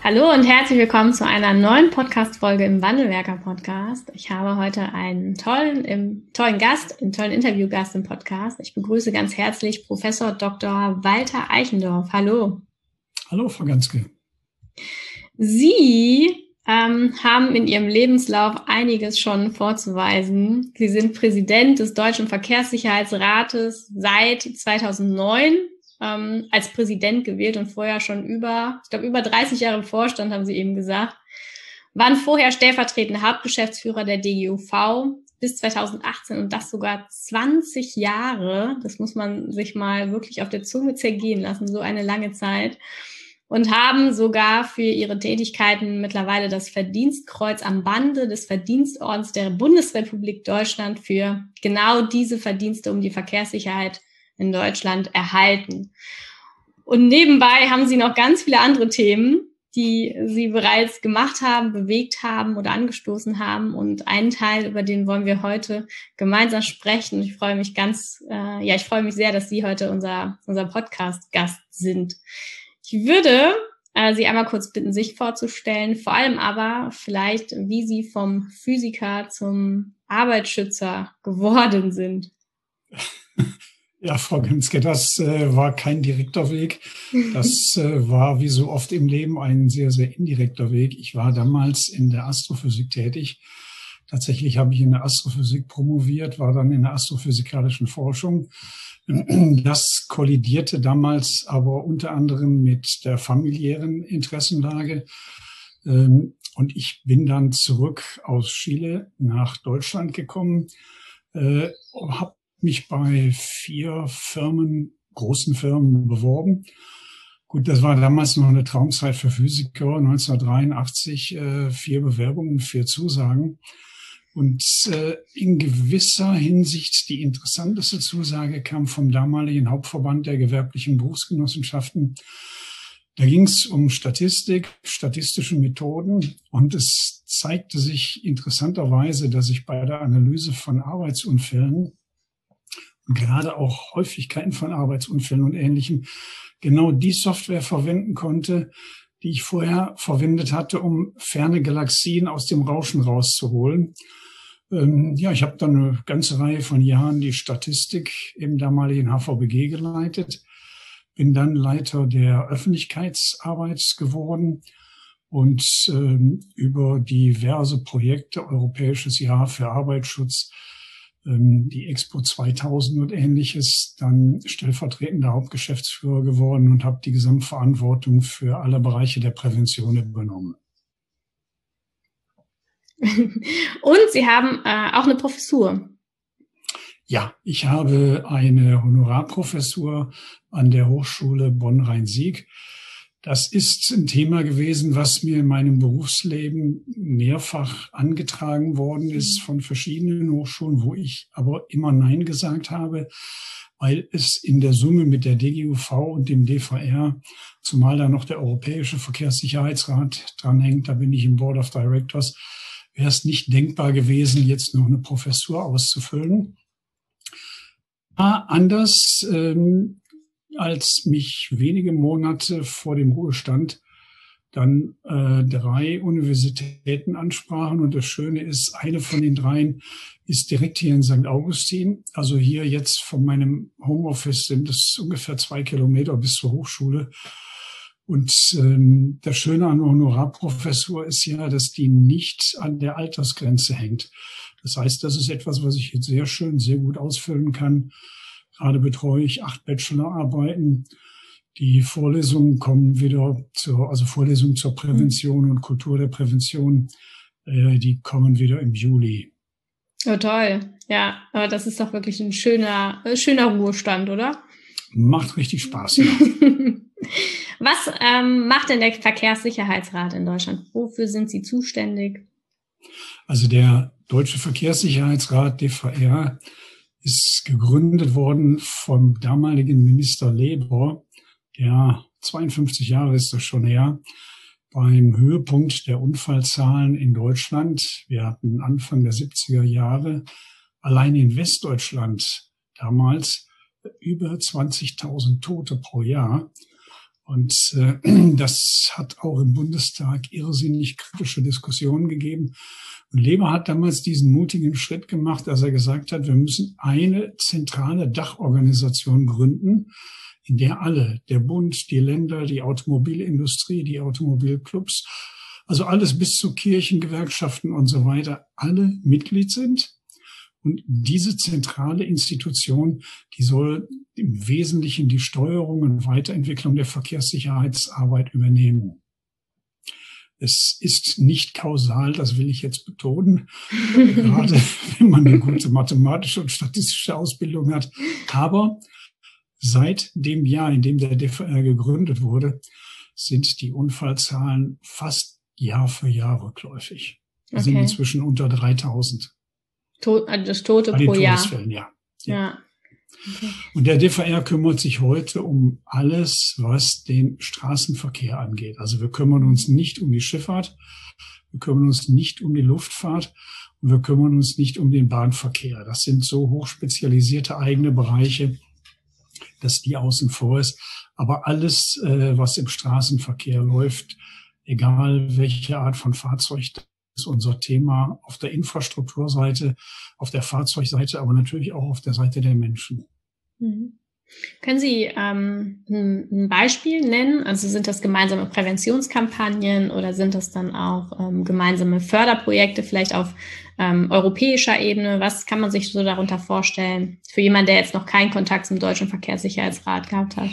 Hallo und herzlich willkommen zu einer neuen Podcast-Folge im Wandelwerker-Podcast. Ich habe heute einen tollen Interviewgast im Podcast. Ich begrüße ganz herzlich Professor Dr. Walter Eichendorff. Hallo. Hallo, Frau Ganske. Sie haben in Ihrem Lebenslauf einiges schon vorzuweisen. Sie sind Präsident des Deutschen Verkehrssicherheitsrates seit 2009. Als Präsident gewählt und vorher schon über 30 Jahre im Vorstand, haben Sie eben gesagt, waren vorher stellvertretende Hauptgeschäftsführer der DGUV bis 2018 und das sogar 20 Jahre. Das muss man sich mal wirklich auf der Zunge zergehen lassen, so eine lange Zeit. Und haben sogar für ihre Tätigkeiten mittlerweile das Verdienstkreuz am Bande des Verdienstordens der Bundesrepublik Deutschland für genau diese Verdienste um die Verkehrssicherheit in Deutschland erhalten. Und nebenbei haben Sie noch ganz viele andere Themen, die Sie bereits gemacht haben, bewegt haben oder angestoßen haben. Und einen Teil, über den wollen wir heute gemeinsam sprechen. Ich freue mich sehr, dass Sie heute unser Podcast-Gast sind. Ich würde Sie einmal kurz bitten, sich vorzustellen, vor allem aber vielleicht, wie Sie vom Physiker zum Arbeitsschützer geworden sind. Ja, Frau Ganske, das war kein direkter Weg. Das war wie so oft im Leben ein sehr, sehr indirekter Weg. Ich war damals in der Astrophysik tätig. Tatsächlich habe ich in der Astrophysik promoviert, war dann in der astrophysikalischen Forschung. Das kollidierte damals aber unter anderem mit der familiären Interessenlage. Und ich bin dann zurück aus Chile nach Deutschland gekommen, habe mich bei 4 großen Firmen beworben. Gut, das war damals noch eine Traumzeit für Physiker, 1983, 4 Bewerbungen, 4 Zusagen. Und in gewisser Hinsicht die interessanteste Zusage kam vom damaligen Hauptverband der gewerblichen Berufsgenossenschaften. Da ging es um Statistik, statistische Methoden und es zeigte sich interessanterweise, dass ich bei der Analyse von Arbeitsunfällen und gerade auch Häufigkeiten von Arbeitsunfällen und Ähnlichem genau die Software verwenden konnte, die ich vorher verwendet hatte, um ferne Galaxien aus dem Rauschen rauszuholen. Ich habe dann eine ganze Reihe von Jahren die Statistik im damaligen HVBG geleitet, bin dann Leiter der Öffentlichkeitsarbeit geworden und über diverse Projekte, Europäisches Jahr für Arbeitsschutz, die Expo 2000 und Ähnliches, dann stellvertretender Hauptgeschäftsführer geworden und habe die Gesamtverantwortung für alle Bereiche der Prävention übernommen. Und Sie haben auch eine Professur. Ja, ich habe eine Honorarprofessur an der Hochschule Bonn-Rhein-Sieg. Das ist ein Thema gewesen, was mir in meinem Berufsleben mehrfach angetragen worden ist von verschiedenen Hochschulen, wo ich aber immer Nein gesagt habe, weil es in der Summe mit der DGUV und dem DVR, zumal da noch der Europäische Verkehrssicherheitsrat dranhängt, da bin ich im Board of Directors, wäre es nicht denkbar gewesen, jetzt noch eine Professur auszufüllen. Anders als mich wenige Monate vor dem Ruhestand dann 3 Universitäten ansprachen. Und das Schöne ist, eine von den 3 ist direkt hier in St. Augustin. Also hier jetzt von meinem Homeoffice sind es ungefähr 2 Kilometer bis zur Hochschule. Und das Schöne an der Honorarprofessur ist ja, dass die nicht an der Altersgrenze hängt. Das heißt, das ist etwas, was ich jetzt sehr gut ausfüllen kann. Gerade betreue ich 8 Bachelorarbeiten. Die Vorlesungen kommen wieder Vorlesungen zur Prävention und Kultur der Prävention, die kommen wieder im Juli. Oh, toll. Ja, aber das ist doch wirklich ein schöner Ruhestand, oder? Macht richtig Spaß, ja. Was macht denn der Verkehrssicherheitsrat in Deutschland? Wofür sind Sie zuständig? Also der Deutsche Verkehrssicherheitsrat, DVR, ist gegründet worden vom damaligen Minister Leber, der 52 Jahre ist das schon her, beim Höhepunkt der Unfallzahlen in Deutschland. Wir hatten Anfang der 70er Jahre allein in Westdeutschland damals über 20.000 Tote pro Jahr. Und das hat auch im Bundestag irrsinnig kritische Diskussionen gegeben. Und Leber hat damals diesen mutigen Schritt gemacht, dass er gesagt hat, wir müssen eine zentrale Dachorganisation gründen, in der alle, der Bund, die Länder, die Automobilindustrie, die Automobilclubs, also alles bis zu Kirchen, Gewerkschaften und so weiter, alle Mitglied sind. Und diese zentrale Institution, die soll im Wesentlichen die Steuerung und Weiterentwicklung der Verkehrssicherheitsarbeit übernehmen. Es ist nicht kausal, das will ich jetzt betonen, gerade wenn man eine gute mathematische und statistische Ausbildung hat. Aber seit dem Jahr, in dem der DVR gegründet wurde, sind die Unfallzahlen fast Jahr für Jahr rückläufig. Wir sind inzwischen unter 3000. Das Tote pro Jahr. Todesfällen, ja. Okay. Und der DVR kümmert sich heute um alles, was den Straßenverkehr angeht. Also wir kümmern uns nicht um die Schifffahrt, wir kümmern uns nicht um die Luftfahrt und wir kümmern uns nicht um den Bahnverkehr. Das sind so hochspezialisierte eigene Bereiche, dass die außen vor ist. Aber alles, was im Straßenverkehr läuft, egal welche Art von Fahrzeug, ist unser Thema auf der Infrastrukturseite, auf der Fahrzeugseite, aber natürlich auch auf der Seite der Menschen. Mhm. Können Sie ein Beispiel nennen? Also sind das gemeinsame Präventionskampagnen oder sind das dann auch gemeinsame Förderprojekte, vielleicht auf europäischer Ebene? Was kann man sich so darunter vorstellen für jemanden, der jetzt noch keinen Kontakt zum Deutschen Verkehrssicherheitsrat gehabt hat?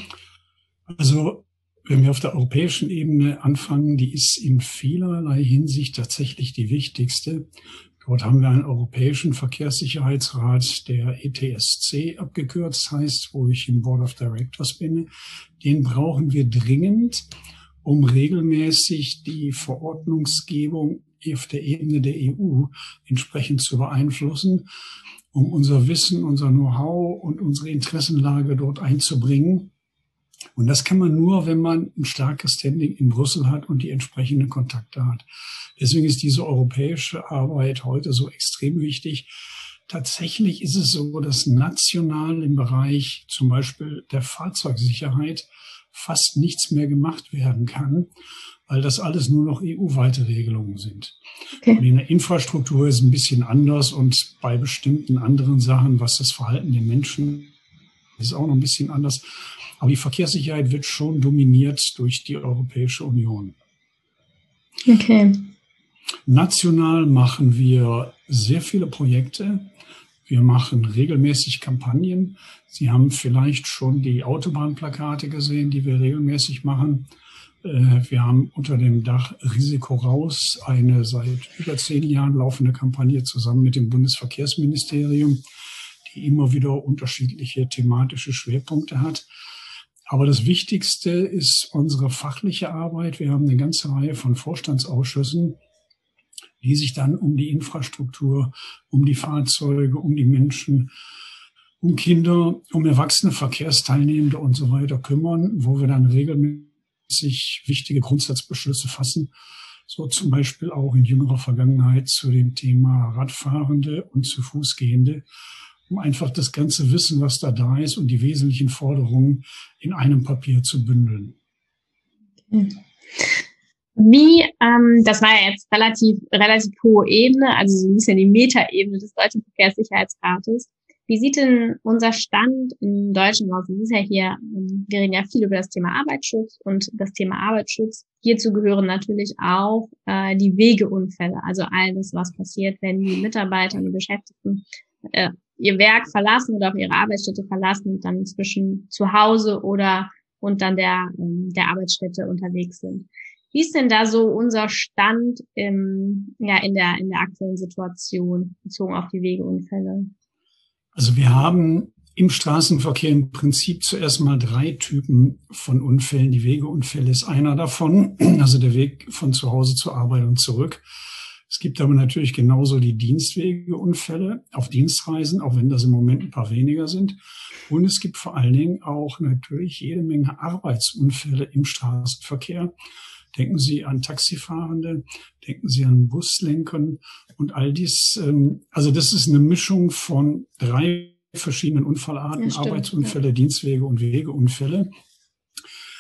Also wenn wir auf der europäischen Ebene anfangen, die ist in vielerlei Hinsicht tatsächlich die wichtigste. Dort haben wir einen Europäischen Verkehrssicherheitsrat, der ETSC abgekürzt heißt, wo ich im Board of Directors bin. Den brauchen wir dringend, um regelmäßig die Verordnungsgebung auf der Ebene der EU entsprechend zu beeinflussen, um unser Wissen, unser Know-how und unsere Interessenlage dort einzubringen. Und das kann man nur, wenn man ein starkes Standing in Brüssel hat und die entsprechenden Kontakte hat. Deswegen ist diese europäische Arbeit heute so extrem wichtig. Tatsächlich ist es so, dass national im Bereich zum Beispiel der Fahrzeugsicherheit fast nichts mehr gemacht werden kann, weil das alles nur noch EU-weite Regelungen sind. Okay. Und in der Infrastruktur ist es ein bisschen anders und bei bestimmten anderen Sachen, was das Verhalten der Menschen ist, auch noch ein bisschen anders. Aber die Verkehrssicherheit wird schon dominiert durch die Europäische Union. Okay. National machen wir sehr viele Projekte. Wir machen regelmäßig Kampagnen. Sie haben vielleicht schon die Autobahnplakate gesehen, die wir regelmäßig machen. Wir haben unter dem Dach Risiko raus eine seit über 10 Jahren laufende Kampagne zusammen mit dem Bundesverkehrsministerium, die immer wieder unterschiedliche thematische Schwerpunkte hat. Aber das Wichtigste ist unsere fachliche Arbeit. Wir haben eine ganze Reihe von Vorstandsausschüssen, die sich dann um die Infrastruktur, um die Fahrzeuge, um die Menschen, um Kinder, um erwachsene Verkehrsteilnehmende und so weiter kümmern, wo wir dann regelmäßig wichtige Grundsatzbeschlüsse fassen. So zum Beispiel auch in jüngerer Vergangenheit zu dem Thema Radfahrende und zu Fußgehende, um einfach das ganze Wissen, was da ist und die wesentlichen Forderungen in einem Papier zu bündeln. Das war ja jetzt relativ hohe Ebene, also so ein bisschen die Metaebene des Deutschen Verkehrssicherheitsrates. Wie sieht denn unser Stand in Deutschland aus? Es ist ja hier, wir reden ja viel über das Thema Arbeitsschutz und das Thema Arbeitsschutz. Hierzu gehören natürlich auch die Wegeunfälle, also all das, was passiert, wenn die Mitarbeiter und die Beschäftigten ihr Werk verlassen oder auch ihre Arbeitsstätte verlassen und dann zwischen zu Hause und dann der Arbeitsstätte unterwegs sind. Wie ist denn da so unser Stand in der aktuellen Situation bezogen auf die Wegeunfälle? Also wir haben im Straßenverkehr im Prinzip zuerst mal 3 Typen von Unfällen. Die Wegeunfälle ist einer davon, also der Weg von zu Hause zur Arbeit und zurück. Es gibt aber natürlich genauso die Dienstwegeunfälle auf Dienstreisen, auch wenn das im Moment ein paar weniger sind. Und es gibt vor allen Dingen auch natürlich jede Menge Arbeitsunfälle im Straßenverkehr. Denken Sie an Taxifahrende, denken Sie an Buslenkern und all dies. Also das ist eine Mischung von 3 verschiedenen Unfallarten, ja, Arbeitsunfälle, ja. Dienstwege und Wegeunfälle.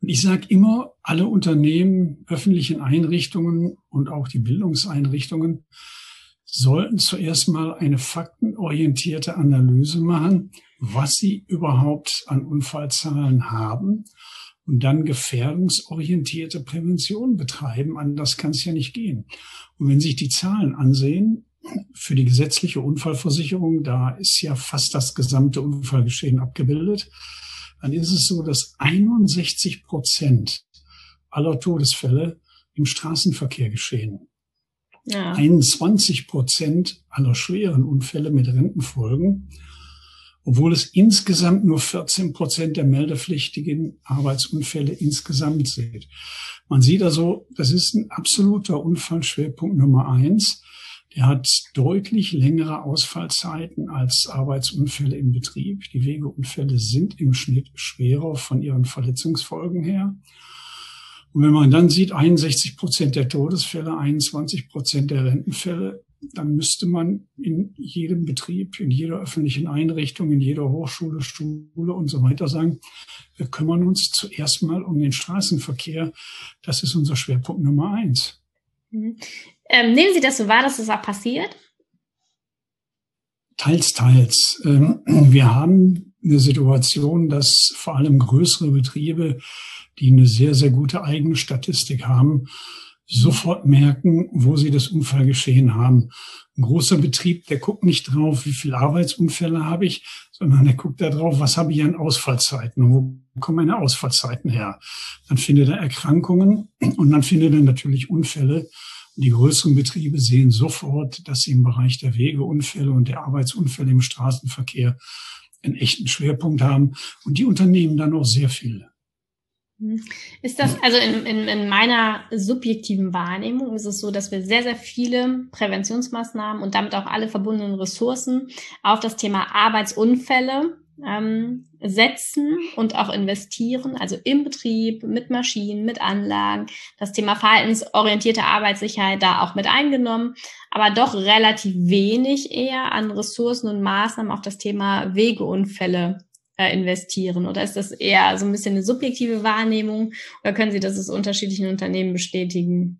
Und ich sage immer, alle Unternehmen, öffentlichen Einrichtungen und auch die Bildungseinrichtungen sollten zuerst mal eine faktenorientierte Analyse machen, was sie überhaupt an Unfallzahlen haben und dann gefährdungsorientierte Prävention betreiben. Anders kann es ja nicht gehen. Und wenn Sie sich die Zahlen ansehen, für die gesetzliche Unfallversicherung, da ist ja fast das gesamte Unfallgeschehen abgebildet, dann ist es so, dass 61% aller Todesfälle im Straßenverkehr geschehen. Ja. 21% aller schweren Unfälle mit Rentenfolgen, obwohl es insgesamt nur 14% der meldepflichtigen Arbeitsunfälle insgesamt sind. Man sieht also, das ist ein absoluter Unfallschwerpunkt Nummer 1. Der hat deutlich längere Ausfallzeiten als Arbeitsunfälle im Betrieb. Die Wegeunfälle sind im Schnitt schwerer von ihren Verletzungsfolgen her. Und wenn man dann sieht, 61% der Todesfälle, 21% der Rentenfälle, dann müsste man in jedem Betrieb, in jeder öffentlichen Einrichtung, in jeder Hochschule, Schule und so weiter sagen, wir kümmern uns zuerst mal um den Straßenverkehr. Das ist unser Schwerpunkt Nummer 1. Mhm. Nehmen Sie das so wahr, dass das auch passiert? Teils, teils. Wir haben eine Situation, dass vor allem größere Betriebe, die eine sehr, sehr gute eigene Statistik haben, sofort merken, wo sie das Unfallgeschehen haben. Ein großer Betrieb, der guckt nicht drauf, wie viele Arbeitsunfälle habe ich, sondern der guckt da drauf, was habe ich an Ausfallzeiten und wo kommen meine Ausfallzeiten her. Dann findet er Erkrankungen und dann findet er natürlich Unfälle. Die größeren Betriebe sehen sofort, dass sie im Bereich der Wegeunfälle und der Arbeitsunfälle im Straßenverkehr einen echten Schwerpunkt haben. Und die unternehmen dann auch sehr viel. Ist das, also in meiner subjektiven Wahrnehmung ist es so, dass wir sehr, sehr viele Präventionsmaßnahmen und damit auch alle verbundenen Ressourcen auf das Thema Arbeitsunfälle setzen und auch investieren, also im Betrieb, mit Maschinen, mit Anlagen, das Thema verhaltensorientierte Arbeitssicherheit da auch mit eingenommen, aber doch relativ wenig eher an Ressourcen und Maßnahmen auf das Thema Wegeunfälle investieren. Oder ist das eher so ein bisschen eine subjektive Wahrnehmung oder können Sie das aus unterschiedlichen Unternehmen bestätigen?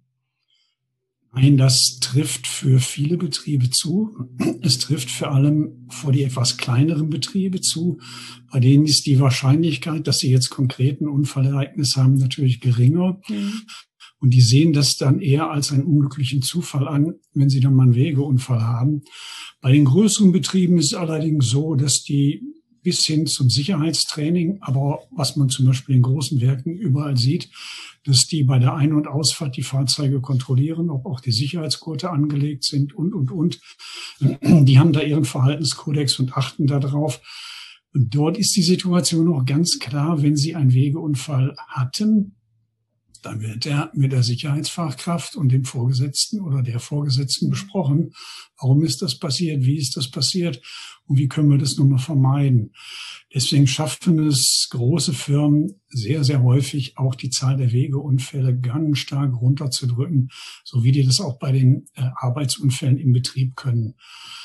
Nein, das trifft für viele Betriebe zu. Es trifft vor allem für die etwas kleineren Betriebe zu. Bei denen ist die Wahrscheinlichkeit, dass sie jetzt konkreten Unfallereignis haben, natürlich geringer. Mhm. Und die sehen das dann eher als einen unglücklichen Zufall an, wenn sie dann mal einen Wegeunfall haben. Bei den größeren Betrieben ist es allerdings so, dass die bis hin zum Sicherheitstraining, aber was man zum Beispiel in großen Werken überall sieht, dass die bei der Ein- und Ausfahrt die Fahrzeuge kontrollieren, ob auch die Sicherheitsgurte angelegt sind und. Die haben da ihren Verhaltenskodex und achten darauf. Und dort ist die Situation auch ganz klar, wenn sie einen Wegeunfall hatten, dann wird er mit der Sicherheitsfachkraft und dem Vorgesetzten oder der Vorgesetzten besprochen. Warum ist das passiert? Wie ist das passiert? Und wie können wir das nun mal vermeiden? Deswegen schaffen es große Firmen sehr, sehr häufig auch die Zahl der Wegeunfälle ganz stark runterzudrücken, so wie die das auch bei den Arbeitsunfällen im Betrieb können.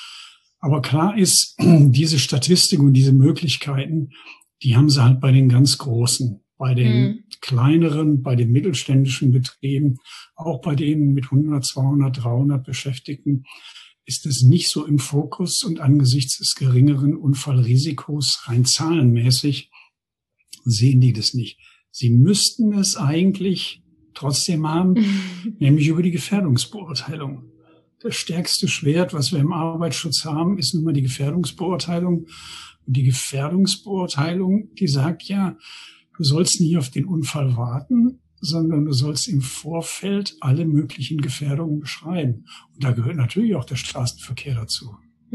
Aber klar ist, diese Statistik und diese Möglichkeiten, die haben sie halt bei den ganz Großen. Bei den kleineren, bei den mittelständischen Betrieben, auch bei denen mit 100, 200, 300 Beschäftigten, ist es nicht so im Fokus und angesichts des geringeren Unfallrisikos rein zahlenmäßig sehen die das nicht. Sie müssten es eigentlich trotzdem haben, nämlich über die Gefährdungsbeurteilung. Das stärkste Schwert, was wir im Arbeitsschutz haben, ist nun mal die Gefährdungsbeurteilung. Und die Gefährdungsbeurteilung, die sagt ja, du sollst nicht auf den Unfall warten, sondern du sollst im Vorfeld alle möglichen Gefährdungen beschreiben. Und da gehört natürlich auch der Straßenverkehr dazu.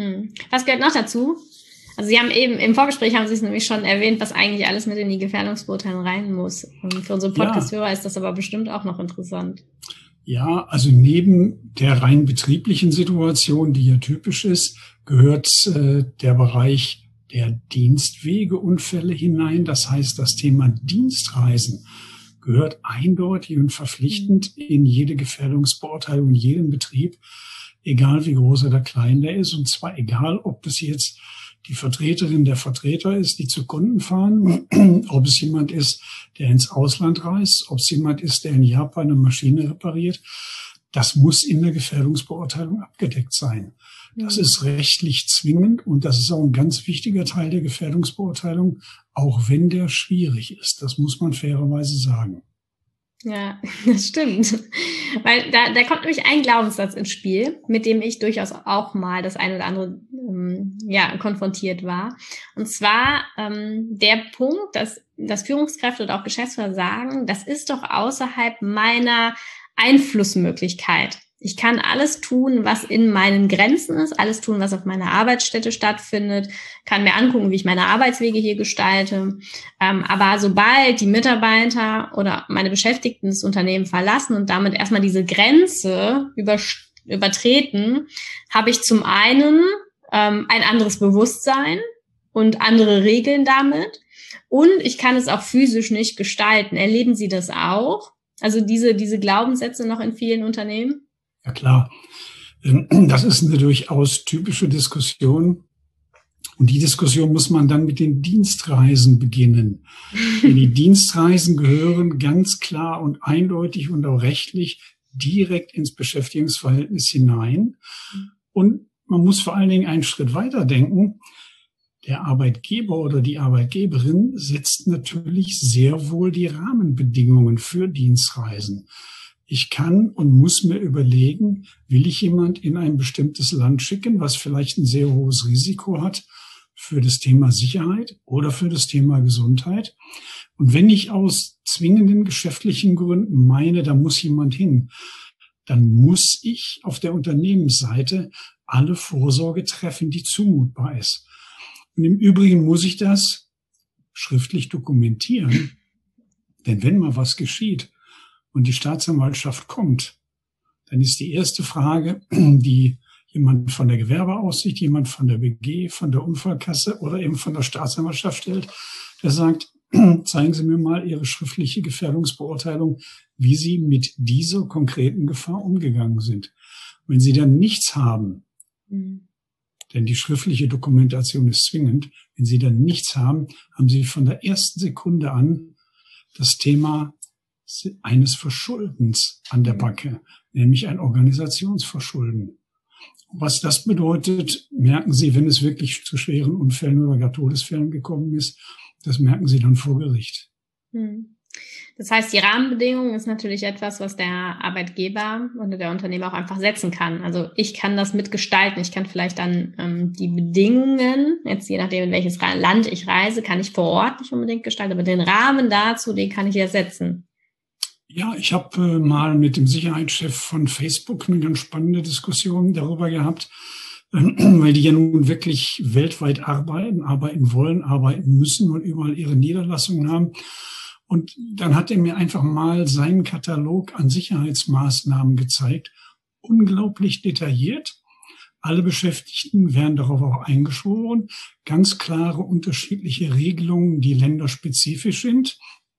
Was gehört noch dazu? Also Sie haben eben im Vorgespräch haben Sie es nämlich schon erwähnt, was eigentlich alles mit in die Gefährdungsbeurteilung rein muss. Und für unsere Podcast-Hörer ist das aber bestimmt auch noch interessant. Ja, also neben der rein betrieblichen Situation, die hier typisch ist, gehört der Bereich der Dienstwegeunfälle hinein. Das heißt, das Thema Dienstreisen gehört eindeutig und verpflichtend in jede Gefährdungsbeurteilung, in jedem Betrieb, egal wie groß oder klein der ist. Und zwar egal, ob das jetzt die Vertreterin der Vertreter ist, die zu Kunden fahren, ob es jemand ist, der ins Ausland reist, ob es jemand ist, der in Japan eine Maschine repariert. Das muss in der Gefährdungsbeurteilung abgedeckt sein. Das ist rechtlich zwingend und das ist auch ein ganz wichtiger Teil der Gefährdungsbeurteilung, auch wenn der schwierig ist. Das muss man fairerweise sagen. Ja, das stimmt. Weil da kommt nämlich ein Glaubenssatz ins Spiel, mit dem ich durchaus auch mal das eine oder andere konfrontiert war. Und zwar der Punkt, dass Führungskräfte oder auch Geschäftsführer sagen, das ist doch außerhalb meiner Einflussmöglichkeit. Ich kann alles tun, was in meinen Grenzen ist, alles tun, was auf meiner Arbeitsstätte stattfindet, kann mir angucken, wie ich meine Arbeitswege hier gestalte. Aber sobald die Mitarbeiter oder meine Beschäftigten das Unternehmen verlassen und damit erstmal diese Grenze übertreten, habe ich zum einen ein anderes Bewusstsein und andere Regeln damit. Und ich kann es auch physisch nicht gestalten. Erleben Sie das auch? Also diese Glaubenssätze noch in vielen Unternehmen? Ja klar, das ist eine durchaus typische Diskussion. Und die Diskussion muss man dann mit den Dienstreisen beginnen. Denn die Dienstreisen gehören ganz klar und eindeutig und auch rechtlich direkt ins Beschäftigungsverhältnis hinein. Und man muss vor allen Dingen einen Schritt weiter denken. Der Arbeitgeber oder die Arbeitgeberin setzt natürlich sehr wohl die Rahmenbedingungen für Dienstreisen. Ich kann und muss mir überlegen, will ich jemand in ein bestimmtes Land schicken, was vielleicht ein sehr hohes Risiko hat für das Thema Sicherheit oder für das Thema Gesundheit. Und wenn ich aus zwingenden geschäftlichen Gründen meine, da muss jemand hin, dann muss ich auf der Unternehmensseite alle Vorsorge treffen, die zumutbar ist. Und im Übrigen muss ich das schriftlich dokumentieren, denn wenn mal was geschieht und die Staatsanwaltschaft kommt, dann ist die erste Frage, die jemand von der Gewerbeaufsicht, jemand von der BG, von der Unfallkasse oder eben von der Staatsanwaltschaft stellt, der sagt, zeigen Sie mir mal Ihre schriftliche Gefährdungsbeurteilung, wie Sie mit dieser konkreten Gefahr umgegangen sind. Wenn Sie dann nichts haben, denn die schriftliche Dokumentation ist zwingend, wenn Sie dann nichts haben, haben Sie von der ersten Sekunde an das Thema eines Verschuldens an der Backe, nämlich ein Organisationsverschulden. Was das bedeutet, merken Sie, wenn es wirklich zu schweren Unfällen oder gar Todesfällen gekommen ist, das merken Sie dann vor Gericht. Das heißt, die Rahmenbedingungen ist natürlich etwas, was der Arbeitgeber oder der Unternehmer auch einfach setzen kann. Also ich kann das mitgestalten. Ich kann vielleicht dann die Bedingungen, jetzt je nachdem, in welches Land ich reise, kann ich vor Ort nicht unbedingt gestalten, aber den Rahmen dazu, den kann ich ja setzen. Ja, ich habe mal mit dem Sicherheitschef von Facebook eine ganz spannende Diskussion darüber gehabt, weil die ja nun wirklich weltweit arbeiten wollen, arbeiten müssen und überall ihre Niederlassungen haben. Und dann hat er mir einfach mal seinen Katalog an Sicherheitsmaßnahmen gezeigt, unglaublich detailliert. Alle Beschäftigten werden darauf auch eingeschworen, ganz klare unterschiedliche Regelungen, die länderspezifisch sind.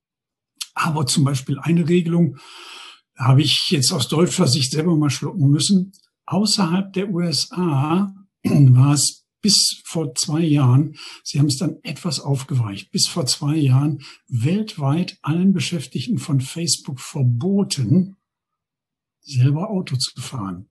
Aber zum Beispiel eine Regelung habe ich jetzt aus deutscher Sicht selber mal schlucken müssen. Außerhalb der USA war es bis vor 2 Jahren, sie haben es dann etwas aufgeweicht, bis vor 2 Jahren weltweit allen Beschäftigten von Facebook verboten, selber Auto zu fahren.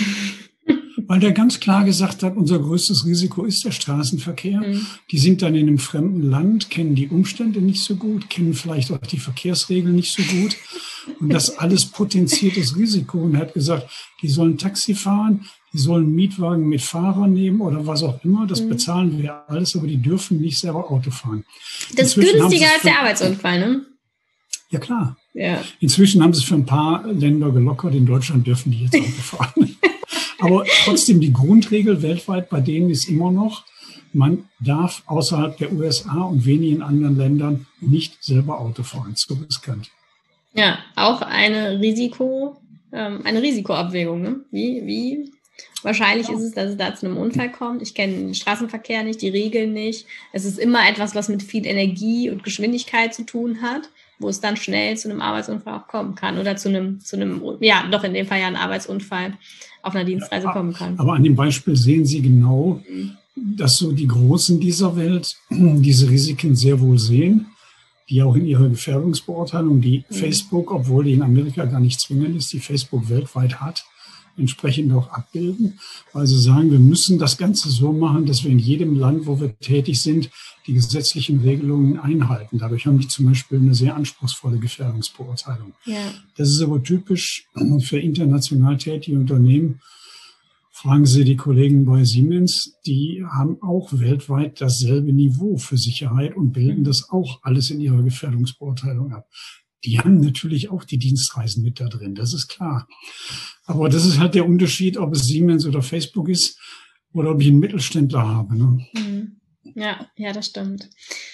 Weil der ganz klar gesagt hat, unser größtes Risiko ist der Straßenverkehr. Die sind dann in einem fremden Land, kennen die Umstände nicht so gut, kennen vielleicht auch die Verkehrsregeln nicht so gut. Und das alles potenziertes Risiko. Und er hat gesagt, die sollen Taxi fahren, die sollen Mietwagen mit Fahrern nehmen oder was auch immer. Das bezahlen wir alles, aber die dürfen nicht selber Auto fahren. Das ist günstiger als der Arbeitsunfall, ne? Ja, klar. Ja. Inzwischen haben sie es für ein paar Länder gelockert. In Deutschland dürfen die jetzt Auto fahren. Aber trotzdem, die Grundregel weltweit bei denen ist immer noch, man darf außerhalb der USA und wenigen anderen Ländern nicht selber Auto fahren. So riskant. Ja, auch eine Risikoabwägung. Ne? Wie wahrscheinlich ist es, dass es da zu einem Unfall kommt. Ich kenne den Straßenverkehr nicht, die Regeln nicht. Es ist immer etwas, was mit viel Energie und Geschwindigkeit zu tun hat, wo es dann schnell zu einem Arbeitsunfall auch kommen kann oder zu einem, ja, doch in dem Fall ja ein Arbeitsunfall auf einer Dienstreise kommen kann. Aber an dem Beispiel sehen Sie genau, dass so die Großen dieser Welt diese Risiken sehr wohl sehen, die auch in ihrer Gefährdungsbeurteilung, die Facebook, obwohl die in Amerika gar nicht zwingend ist, die Facebook weltweit hat, entsprechend auch abbilden, weil sie sagen, wir müssen das Ganze so machen, dass wir in jedem Land, wo wir tätig sind, die gesetzlichen Regelungen einhalten. Dadurch haben die zum Beispiel eine sehr anspruchsvolle Gefährdungsbeurteilung. Ja. Das ist aber typisch für international tätige Unternehmen. Fragen Sie die Kollegen bei Siemens, die haben auch weltweit dasselbe Niveau für Sicherheit und bilden das auch alles in ihrer Gefährdungsbeurteilung ab. Die haben natürlich auch die Dienstreisen mit da drin, das ist klar. Aber das ist halt der Unterschied, ob es Siemens oder Facebook ist oder ob ich einen Mittelständler habe. Ne? Ja, das stimmt.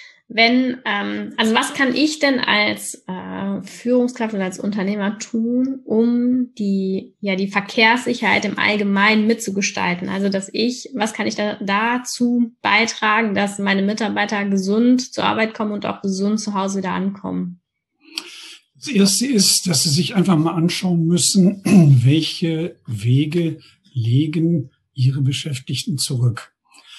Also was kann ich denn als Führungskraft oder als Unternehmer tun, um die Verkehrssicherheit im Allgemeinen mitzugestalten? Also was kann ich dazu beitragen, dass meine Mitarbeiter gesund zur Arbeit kommen und auch gesund zu Hause wieder ankommen? Das Erste ist, dass Sie sich einfach mal anschauen müssen, welche Wege legen Ihre Beschäftigten zurück.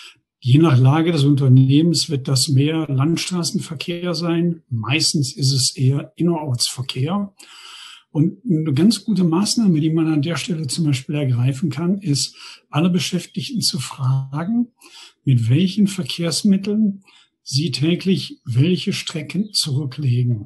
Je nach Lage des Unternehmens wird das mehr Landstraßenverkehr sein. Meistens ist es eher Innerortsverkehr. Und eine ganz gute Maßnahme, die man an der Stelle zum Beispiel ergreifen kann, ist, alle Beschäftigten zu fragen, mit welchen Verkehrsmitteln sie täglich welche Strecken zurücklegen.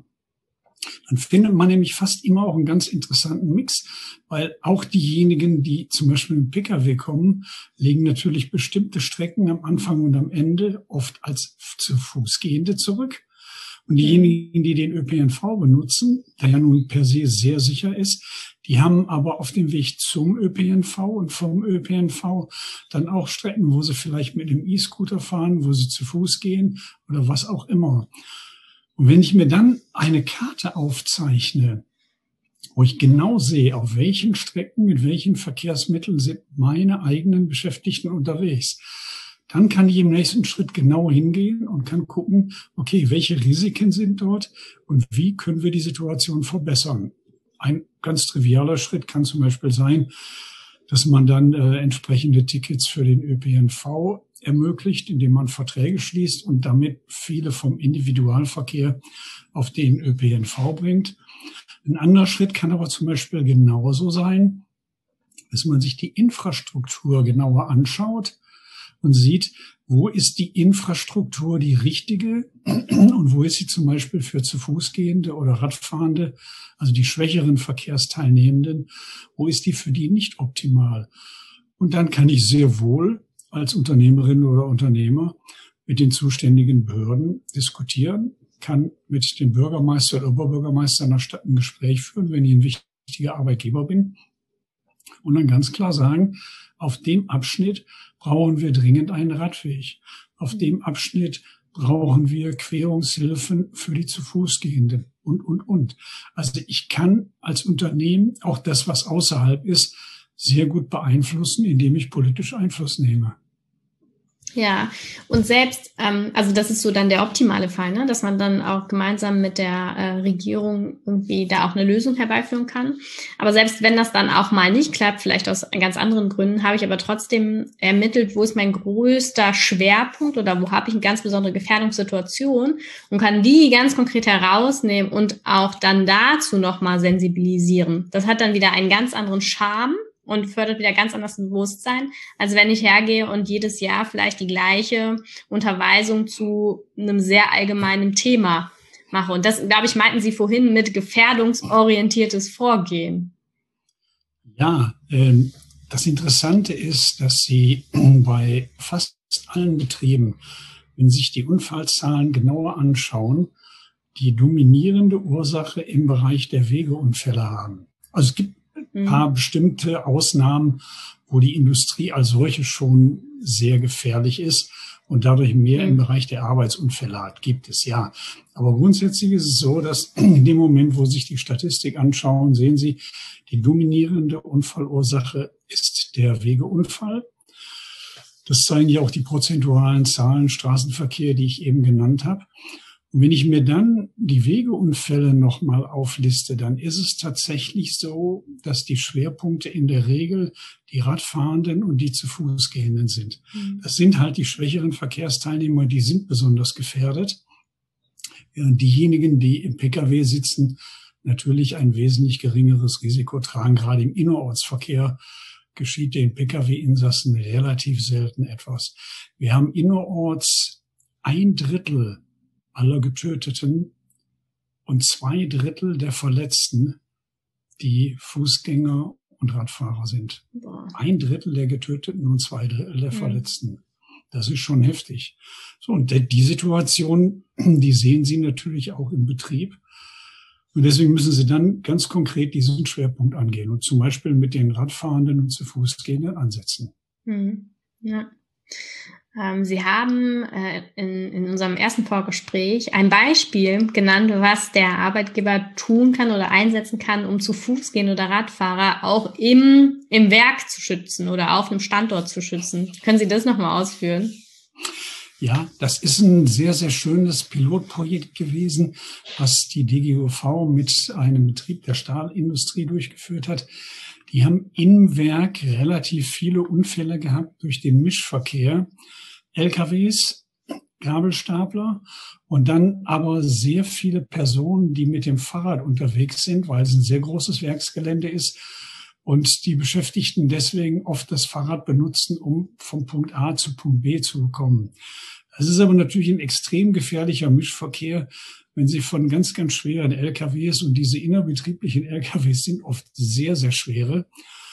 Dann findet man nämlich fast immer auch einen ganz interessanten Mix, weil auch diejenigen, die zum Beispiel mit Pkw kommen, legen natürlich bestimmte Strecken am Anfang und am Ende oft als zu Fuß gehende zurück. Und diejenigen, die den ÖPNV benutzen, der ja nun per se sehr sicher ist, die haben aber auf dem Weg zum ÖPNV und vom ÖPNV dann auch Strecken, wo sie vielleicht mit dem E-Scooter fahren, wo sie zu Fuß gehen oder was auch immer. Und wenn ich mir dann eine Karte aufzeichne, wo ich genau sehe, auf welchen Strecken, mit welchen Verkehrsmitteln sind meine eigenen Beschäftigten unterwegs, dann kann ich im nächsten Schritt genau hingehen und kann gucken, okay, welche Risiken sind dort und wie können wir die Situation verbessern. Ein ganz trivialer Schritt kann zum Beispiel sein, dass man dann entsprechende Tickets für den ÖPNV ermöglicht, indem man Verträge schließt und damit viele vom Individualverkehr auf den ÖPNV bringt. Ein anderer Schritt kann aber zum Beispiel genauso sein, dass man sich die Infrastruktur genauer anschaut und sieht, wo ist die Infrastruktur die richtige und wo ist sie zum Beispiel für zu Fuß gehende oder Radfahrende, also die schwächeren Verkehrsteilnehmenden, wo ist die für die nicht optimal? Und dann kann ich sehr wohl als Unternehmerin oder Unternehmer mit den zuständigen Behörden diskutieren, kann mit dem Bürgermeister oder Oberbürgermeister einer Stadt ein Gespräch führen, wenn ich ein wichtiger Arbeitgeber bin, und dann ganz klar sagen, auf dem Abschnitt brauchen wir dringend einen Radweg. Auf dem Abschnitt brauchen wir Querungshilfen für die zu Fuß gehenden und. Also ich kann als Unternehmen auch das, was außerhalb ist, sehr gut beeinflussen, indem ich politisch Einfluss nehme. Ja, und selbst, also das ist so dann der optimale Fall, ne? Dass man dann auch gemeinsam mit der Regierung irgendwie da auch eine Lösung herbeiführen kann. Aber selbst wenn das dann auch mal nicht klappt, vielleicht aus ganz anderen Gründen, habe ich aber trotzdem ermittelt, wo ist mein größter Schwerpunkt oder wo habe ich eine ganz besondere Gefährdungssituation und kann die ganz konkret herausnehmen und auch dann dazu nochmal sensibilisieren. Das hat dann wieder einen ganz anderen Charme und fördert wieder ganz anderes Bewusstsein, als wenn ich hergehe und jedes Jahr vielleicht die gleiche Unterweisung zu einem sehr allgemeinen Thema mache. Und das, glaube ich, meinten Sie vorhin mit gefährdungsorientiertes Vorgehen. Ja, das Interessante ist, dass Sie bei fast allen Betrieben, wenn Sie sich die Unfallzahlen genauer anschauen, die dominierende Ursache im Bereich der Wegeunfälle haben. Also es gibt ein paar bestimmte Ausnahmen, wo die Industrie als solche schon sehr gefährlich ist und dadurch mehr im Bereich der Arbeitsunfälle hat, gibt es ja. Aber grundsätzlich ist es so, dass in dem Moment, wo Sie sich die Statistik anschauen, sehen Sie, die dominierende Unfallursache ist der Wegeunfall. Das zeigen ja auch die prozentualen Zahlen Straßenverkehr, die ich eben genannt habe. Und wenn ich mir dann die Wegeunfälle nochmal aufliste, dann ist es tatsächlich so, dass die Schwerpunkte in der Regel die Radfahrenden und die zu Fuß gehenden sind. Das sind halt die schwächeren Verkehrsteilnehmer, die sind besonders gefährdet. Während diejenigen, die im Pkw sitzen, natürlich ein wesentlich geringeres Risiko tragen. Gerade im Innerortsverkehr geschieht den Pkw-Insassen relativ selten etwas. Wir haben innerorts 1/3 aller Getöteten und 2/3 der Verletzten, die Fußgänger und Radfahrer sind. 1/3 der Getöteten und 2/3 der Verletzten. Das ist schon heftig. So, und die Situation, die sehen Sie natürlich auch im Betrieb. Und deswegen müssen Sie dann ganz konkret diesen Schwerpunkt angehen und zum Beispiel mit den Radfahrenden und zu Fußgehenden ansetzen. Ja. Sie haben in unserem ersten Vorgespräch ein Beispiel genannt, was der Arbeitgeber tun kann oder einsetzen kann, um zu Fußgehende oder Radfahrer auch im Werk zu schützen oder auf einem Standort zu schützen. Können Sie das nochmal ausführen? Ja, das ist ein sehr, sehr schönes Pilotprojekt gewesen, was die DGUV mit einem Betrieb der Stahlindustrie durchgeführt hat. Die haben im Werk relativ viele Unfälle gehabt durch den Mischverkehr. LKWs, Gabelstapler und dann aber sehr viele Personen, die mit dem Fahrrad unterwegs sind, weil es ein sehr großes Werksgelände ist und die Beschäftigten deswegen oft das Fahrrad benutzen, um vom Punkt A zu Punkt B zu kommen. Das ist aber natürlich ein extrem gefährlicher Mischverkehr, wenn Sie von ganz, ganz schweren LKWs, und diese innerbetrieblichen LKWs sind oft sehr, sehr schwere,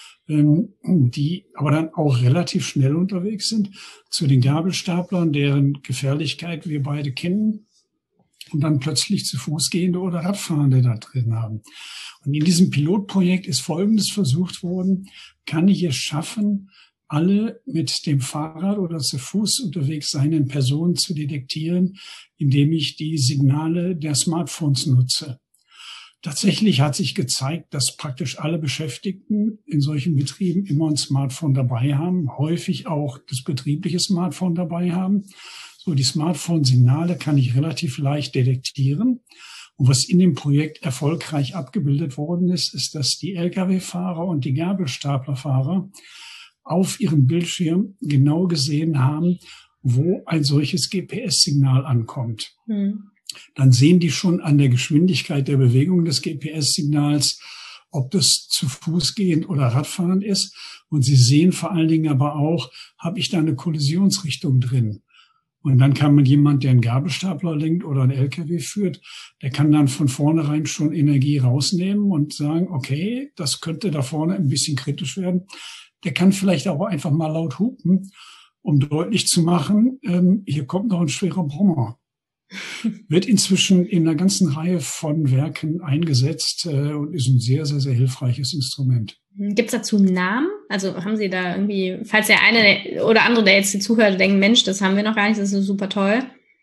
die aber dann auch relativ schnell unterwegs sind, zu den Gabelstaplern, deren Gefährlichkeit wir beide kennen, und dann plötzlich zu Fußgehende oder Radfahrende da drin haben. Und in diesem Pilotprojekt ist Folgendes versucht worden: Kann ich es schaffen, alle mit dem Fahrrad oder zu Fuß unterwegs seinen Personen zu detektieren, indem ich die Signale der Smartphones nutze? Tatsächlich hat sich gezeigt, dass praktisch alle Beschäftigten in solchen Betrieben immer ein Smartphone dabei haben, häufig auch das betriebliche Smartphone dabei haben. So, die Smartphone-Signale kann ich relativ leicht detektieren. Und was in dem Projekt erfolgreich abgebildet worden ist, ist, dass die Lkw-Fahrer und die Gabelstaplerfahrer auf ihrem Bildschirm genau gesehen haben, wo ein solches GPS-Signal ankommt. Dann sehen die schon an der Geschwindigkeit der Bewegung des GPS-Signals, ob das zu Fuß gehend oder Radfahrend ist. Und sie sehen vor allen Dingen aber auch, habe ich da eine Kollisionsrichtung drin? Und dann kann man jemand, der einen Gabelstapler lenkt oder einen LKW führt, der kann dann von vornherein schon Energie rausnehmen und sagen, okay, das könnte da vorne ein bisschen kritisch werden. Der kann vielleicht auch einfach mal laut hupen, um deutlich zu machen, hier kommt noch ein schwerer Brummer. Wird inzwischen in einer ganzen Reihe von Werken eingesetzt und ist ein sehr, sehr, sehr hilfreiches Instrument. Gibt es dazu einen Namen? Also haben Sie da irgendwie, falls der eine oder andere, der jetzt hier zuhört, denkt, Mensch, das haben wir noch gar nicht, das ist super toll.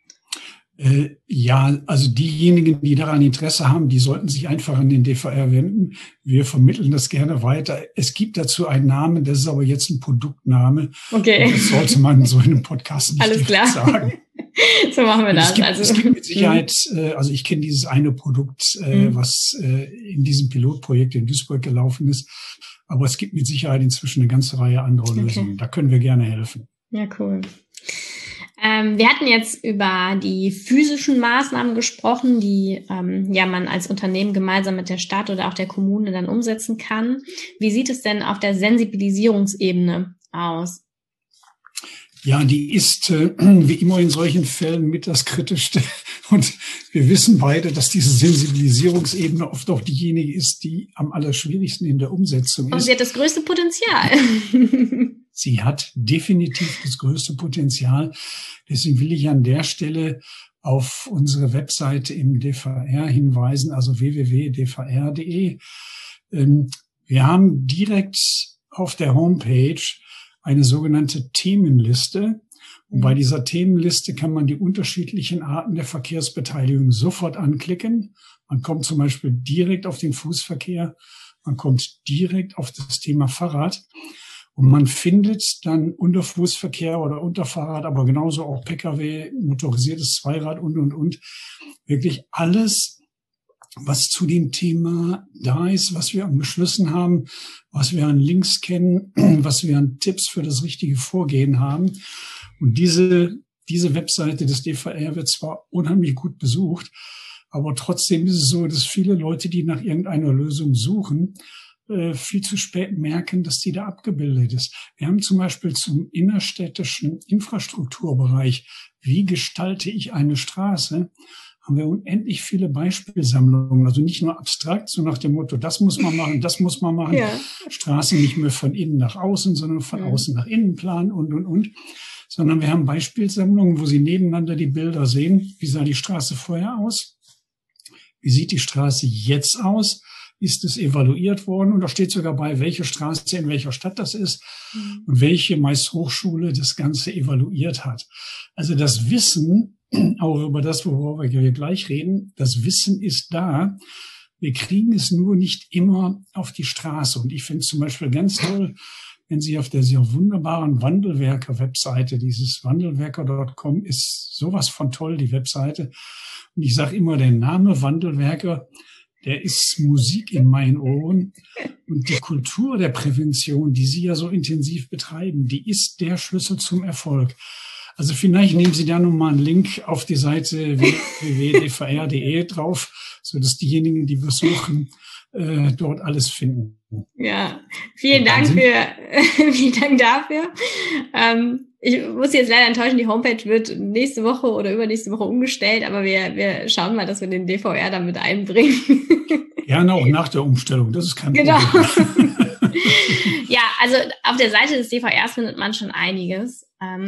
Ja, also diejenigen, die daran Interesse haben, die sollten sich einfach an den DVR wenden. Wir vermitteln das gerne weiter. Es gibt dazu einen Namen, das ist aber jetzt ein Produktname. Okay. Und das sollte man so in einem Podcast nicht Alles klar. sagen. So machen wir das. Es gibt mit Sicherheit, also ich kenne dieses eine Produkt, was in diesem Pilotprojekt in Duisburg gelaufen ist. Aber es gibt mit Sicherheit inzwischen eine ganze Reihe anderer Lösungen. Da können wir gerne helfen. Ja, cool. Wir hatten jetzt über die physischen Maßnahmen gesprochen, die man als Unternehmen gemeinsam mit der Stadt oder auch der Kommune dann umsetzen kann. Wie sieht es denn auf der Sensibilisierungsebene aus? Ja, die ist wie immer in solchen Fällen mit das Kritischste. Und wir wissen beide, dass diese Sensibilisierungsebene oft auch diejenige ist, die am allerschwierigsten in der Umsetzung ist. Und sie hat das größte Potenzial. Sie hat definitiv das größte Potenzial. Deswegen will ich an der Stelle auf unsere Webseite im DVR hinweisen, also www.dvr.de. Wir haben direkt auf der Homepage eine sogenannte Themenliste. Und bei dieser Themenliste kann man die unterschiedlichen Arten der Verkehrsbeteiligung sofort anklicken. Man kommt zum Beispiel direkt auf den Fußverkehr. Man kommt direkt auf das Thema Fahrrad. Und man findet dann unter Fußverkehr oder unter Fahrrad, aber genauso auch Pkw, motorisiertes Zweirad und. Wirklich alles, was zu dem Thema da ist, was wir an Beschlüssen haben, was wir an Links kennen, was wir an Tipps für das richtige Vorgehen haben. Und diese Webseite des DVR wird zwar unheimlich gut besucht, aber trotzdem ist es so, dass viele Leute, die nach irgendeiner Lösung suchen, viel zu spät merken, dass die da abgebildet ist. Wir haben zum Beispiel zum innerstädtischen Infrastrukturbereich, wie gestalte ich eine Straße, haben wir unendlich viele Beispielsammlungen. Also nicht nur abstrakt, so nach dem Motto, das muss man machen, das muss man machen. Ja. Straße nicht mehr von innen nach außen, sondern von außen nach innen planen und. Sondern wir haben Beispielsammlungen, wo Sie nebeneinander die Bilder sehen. Wie sah die Straße vorher aus? Wie sieht die Straße jetzt aus? Ist es evaluiert worden? Und da steht sogar bei, welche Straße in welcher Stadt das ist und welche meist Hochschule das Ganze evaluiert hat. Also das Wissen, auch über das, worüber wir gleich reden, das Wissen ist da. Wir kriegen es nur nicht immer auf die Straße. Und ich finde zum Beispiel ganz toll, wenn Sie auf der sehr wunderbaren Wandelwerker-Webseite, dieses wandelwerker.com ist sowas von toll, die Webseite. Und ich sage immer, der Name Wandelwerker, der ist Musik in meinen Ohren. Und die Kultur der Prävention, die Sie ja so intensiv betreiben, die ist der Schlüssel zum Erfolg. Also vielleicht nehmen Sie da nochmal einen Link auf die Seite www.dvr.de drauf, sodass diejenigen, die wir suchen, dort alles finden. Ja, vielen Dank dafür. Ich muss jetzt leider enttäuschen, die Homepage wird nächste Woche oder übernächste Woche umgestellt, aber wir schauen mal, dass wir den DVR damit einbringen. Gerne auch nach der Umstellung, das ist kein Problem. Ja, also auf der Seite des DVRs findet man schon einiges.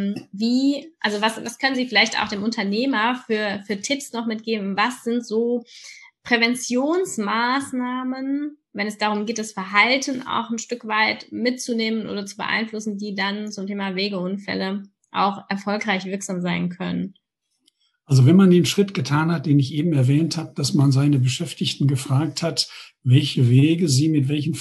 Was können Sie vielleicht auch dem Unternehmer für Tipps noch mitgeben? Was sind so Präventionsmaßnahmen, wenn es darum geht, das Verhalten auch ein Stück weit mitzunehmen oder zu beeinflussen, die dann zum Thema Wegeunfälle auch erfolgreich wirksam sein können? Also wenn man den Schritt getan hat, den ich eben erwähnt habe, dass man seine Beschäftigten gefragt hat, welche Wege sie mit welchen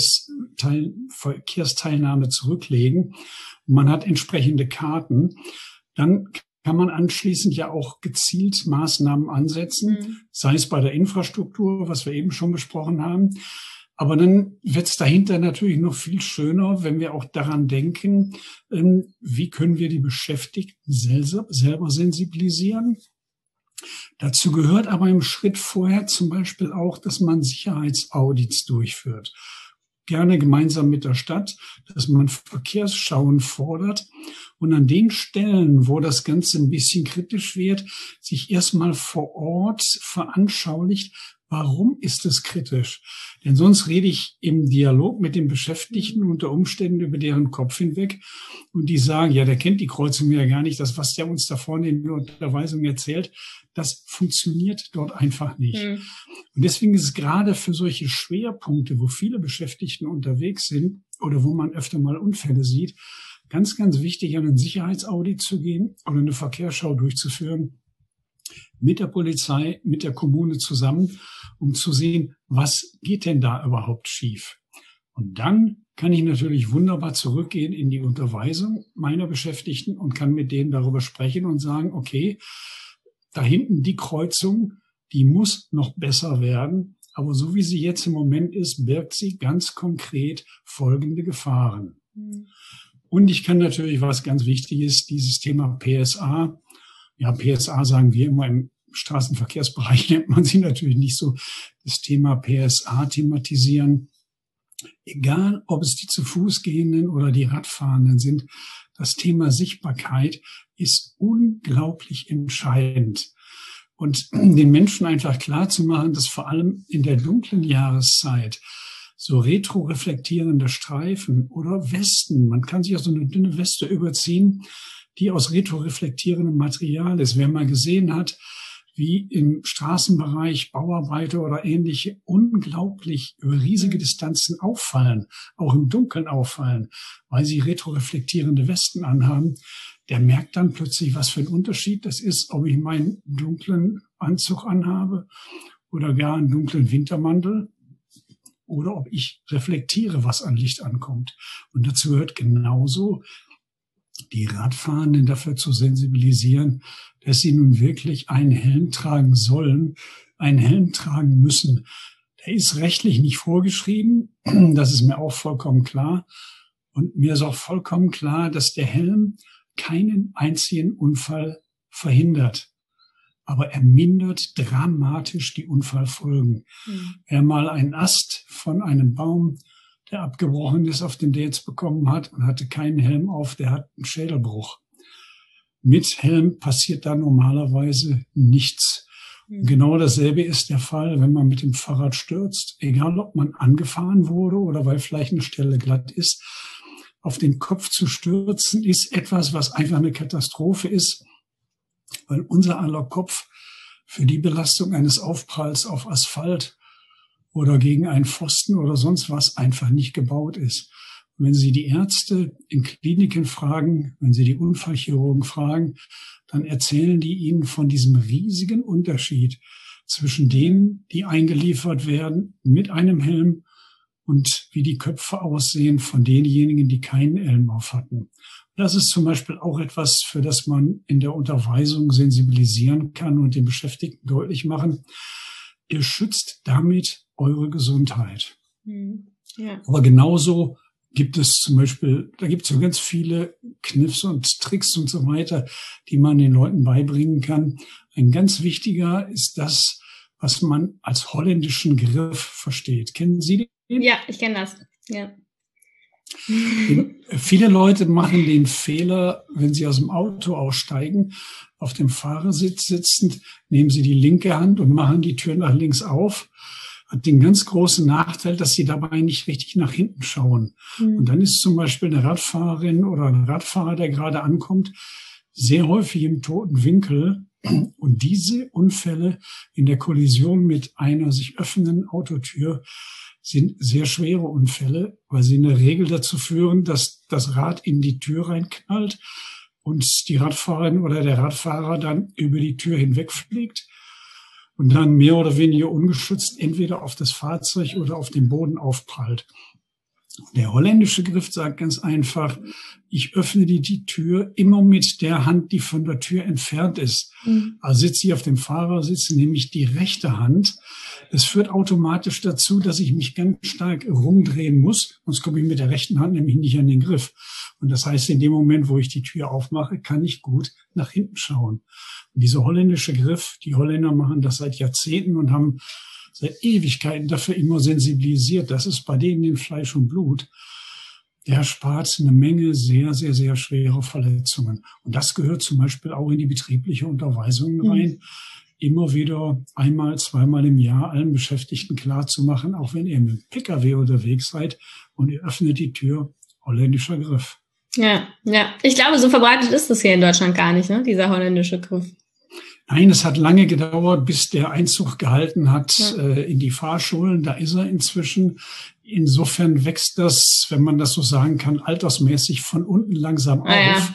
Verkehrsteilnahme zurücklegen, und man hat entsprechende Karten, dann kann man anschließend ja auch gezielt Maßnahmen ansetzen, sei es bei der Infrastruktur, was wir eben schon besprochen haben. Aber dann wird es dahinter natürlich noch viel schöner, wenn wir auch daran denken, wie können wir die Beschäftigten selber sensibilisieren. Dazu gehört aber im Schritt vorher zum Beispiel auch, dass man Sicherheitsaudits durchführt. Gerne gemeinsam mit der Stadt, dass man Verkehrsschauen fordert und an den Stellen, wo das Ganze ein bisschen kritisch wird, sich erstmal vor Ort veranschaulicht, warum ist es kritisch? Denn sonst rede ich im Dialog mit den Beschäftigten unter Umständen über deren Kopf hinweg und die sagen, ja, der kennt die Kreuzung ja gar nicht, das, was der uns da vorne in der Unterweisung erzählt, das funktioniert dort einfach nicht. Und deswegen ist es gerade für solche Schwerpunkte, wo viele Beschäftigten unterwegs sind oder wo man öfter mal Unfälle sieht, ganz, ganz wichtig, an ein Sicherheitsaudit zu gehen oder eine Verkehrsschau durchzuführen, mit der Polizei, mit der Kommune zusammen, um zu sehen, was geht denn da überhaupt schief. Und dann kann ich natürlich wunderbar zurückgehen in die Unterweisung meiner Beschäftigten und kann mit denen darüber sprechen und sagen, okay, da hinten die Kreuzung, die muss noch besser werden, aber so wie sie jetzt im Moment ist, birgt sie ganz konkret folgende Gefahren. Und ich kann natürlich, was ganz wichtig ist, dieses Thema PSA. Ja, PSA sagen wir immer, im Straßenverkehrsbereich nennt man sie natürlich nicht so, das Thema PSA thematisieren. Egal, ob es die zu Fuß gehenden oder die Radfahrenden sind, das Thema Sichtbarkeit ist unglaublich entscheidend. Und den Menschen einfach klar zu machen, dass vor allem in der dunklen Jahreszeit so retroreflektierende Streifen oder Westen, man kann sich auch so eine dünne Weste überziehen, die aus retroreflektierendem Material ist. Wer mal gesehen hat, wie im Straßenbereich Bauarbeiter oder ähnliche unglaublich über riesige Distanzen auffallen, auch im Dunkeln auffallen, weil sie retroreflektierende Westen anhaben, der merkt dann plötzlich, was für ein Unterschied das ist, ob ich meinen dunklen Anzug anhabe oder gar einen dunklen Wintermantel oder ob ich reflektiere, was an Licht ankommt. Und dazu gehört genauso, die Radfahrenden dafür zu sensibilisieren, dass sie nun wirklich einen Helm tragen sollen, einen Helm tragen müssen. Der ist rechtlich nicht vorgeschrieben, das ist mir auch vollkommen klar. Und mir ist auch vollkommen klar, dass der Helm keinen einzigen Unfall verhindert. Aber er mindert dramatisch die Unfallfolgen. Wer mal einen Ast von einem Baum, der abgebrochen ist, auf den der jetzt bekommen hat und hatte keinen Helm auf, der hat einen Schädelbruch. Mit Helm passiert da normalerweise nichts. Genau dasselbe ist der Fall, wenn man mit dem Fahrrad stürzt. Egal, ob man angefahren wurde oder weil vielleicht eine Stelle glatt ist. Auf den Kopf zu stürzen ist etwas, was einfach eine Katastrophe ist, weil unser aller Kopf für die Belastung eines Aufpralls auf Asphalt oder gegen einen Pfosten oder sonst was einfach nicht gebaut ist. Und wenn Sie die Ärzte in Kliniken fragen, wenn Sie die Unfallchirurgen fragen, dann erzählen die Ihnen von diesem riesigen Unterschied zwischen denen, die eingeliefert werden mit einem Helm und wie die Köpfe aussehen von denjenigen, die keinen Helm auf hatten. Das ist zum Beispiel auch etwas, für das man in der Unterweisung sensibilisieren kann und den Beschäftigten deutlich machen. Ihr schützt damit eure Gesundheit. Ja. Aber genauso gibt es zum Beispiel, da gibt es so ganz viele Kniffs und Tricks und so weiter, die man den Leuten beibringen kann. Ein ganz wichtiger ist das, was man als holländischen Griff versteht. Kennen Sie den? Ja, ich kenne das. Ja. Viele Leute machen den Fehler, wenn sie aus dem Auto aussteigen, auf dem Fahrersitz sitzend, nehmen sie die linke Hand und machen die Tür nach links auf. Hat den ganz großen Nachteil, dass sie dabei nicht richtig nach hinten schauen. Und dann ist zum Beispiel eine Radfahrerin oder ein Radfahrer, der gerade ankommt, sehr häufig im toten Winkel. Und diese Unfälle in der Kollision mit einer sich öffnenden Autotür sind sehr schwere Unfälle, weil sie in der Regel dazu führen, dass das Rad in die Tür reinknallt und die Radfahrerin oder der Radfahrer dann über die Tür hinwegfliegt und dann mehr oder weniger ungeschützt entweder auf das Fahrzeug oder auf den Boden aufprallt. Der holländische Griff sagt ganz einfach, ich öffne die Tür immer mit der Hand, die von der Tür entfernt ist. Also sitze ich auf dem Fahrersitz, nehme ich die rechte Hand. Das führt automatisch dazu, dass ich mich ganz stark rumdrehen muss, sonst komme ich mit der rechten Hand nämlich nicht an den Griff. Und das heißt, in dem Moment, wo ich die Tür aufmache, kann ich gut nach hinten schauen. Und dieser holländische Griff, die Holländer machen das seit Jahrzehnten und haben seit Ewigkeiten dafür immer sensibilisiert. Das ist bei denen in Fleisch und Blut. Der spart eine Menge sehr, sehr, sehr schwere Verletzungen. Und das gehört zum Beispiel auch in die betriebliche Unterweisung rein. Immer wieder einmal, zweimal im Jahr allen Beschäftigten klarzumachen, auch wenn ihr mit dem Pkw unterwegs seid und ihr öffnet die Tür, holländischer Griff. Ja, ja. Ich glaube, so verbreitet ist das hier in Deutschland gar nicht, ne? Dieser holländische Griff. Nein, es hat lange gedauert, bis der Einzug gehalten hat in die Fahrschulen. Da ist er inzwischen. Insofern wächst das, wenn man das so sagen kann, altersmäßig von unten langsam auf. Ja.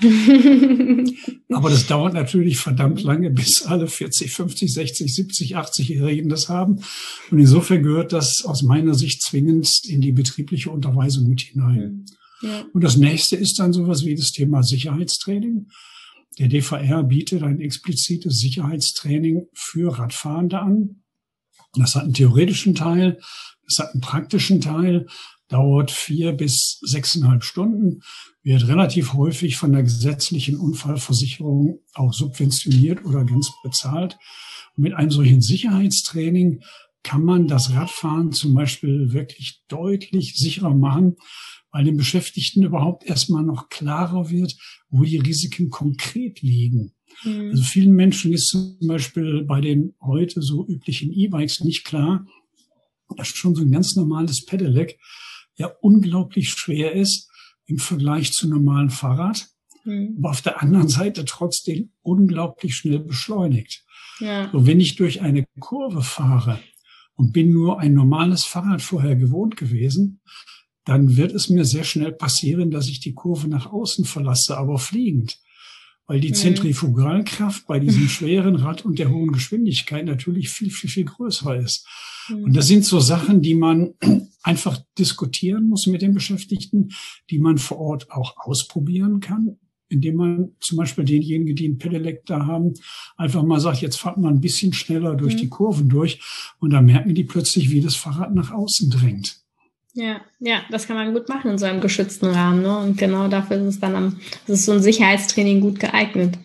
Aber das dauert natürlich verdammt lange, bis alle 40, 50, 60, 70, 80-Jährigen das haben. Und insofern gehört das aus meiner Sicht zwingend in die betriebliche Unterweisung mit hinein. Ja. Und das nächste ist dann sowas wie das Thema Sicherheitstraining. Der DVR bietet ein explizites Sicherheitstraining für Radfahrende an. Das hat einen theoretischen Teil, das hat einen praktischen Teil, dauert 4 bis 6,5 Stunden, wird relativ häufig von der gesetzlichen Unfallversicherung auch subventioniert oder ganz bezahlt. Und mit einem solchen Sicherheitstraining kann man das Radfahren zum Beispiel wirklich deutlich sicherer machen, weil den Beschäftigten überhaupt erstmal noch klarer wird, wo die Risiken konkret liegen. Also vielen Menschen ist zum Beispiel bei den heute so üblichen E-Bikes nicht klar, dass schon so ein ganz normales Pedelec ja unglaublich schwer ist im Vergleich zu normalen Fahrrad, aber auf der anderen Seite trotzdem unglaublich schnell beschleunigt. Ja. So, wenn ich durch eine Kurve fahre und bin nur ein normales Fahrrad vorher gewohnt gewesen, dann wird es mir sehr schnell passieren, dass ich die Kurve nach außen verlasse, aber fliegend. Weil die Zentrifugalkraft bei diesem schweren Rad und der hohen Geschwindigkeit natürlich viel, viel, viel größer ist. Und das sind so Sachen, die man einfach diskutieren muss mit den Beschäftigten, die man vor Ort auch ausprobieren kann, indem man zum Beispiel denjenigen, die ein Pedelec da haben, einfach mal sagt, jetzt fahrt mal ein bisschen schneller durch die Kurven durch. Und dann merken die plötzlich, wie das Fahrrad nach außen drängt. Ja, das kann man gut machen in so einem geschützten Rahmen, ne? Und genau dafür ist es dann das ist so ein Sicherheitstraining gut geeignet.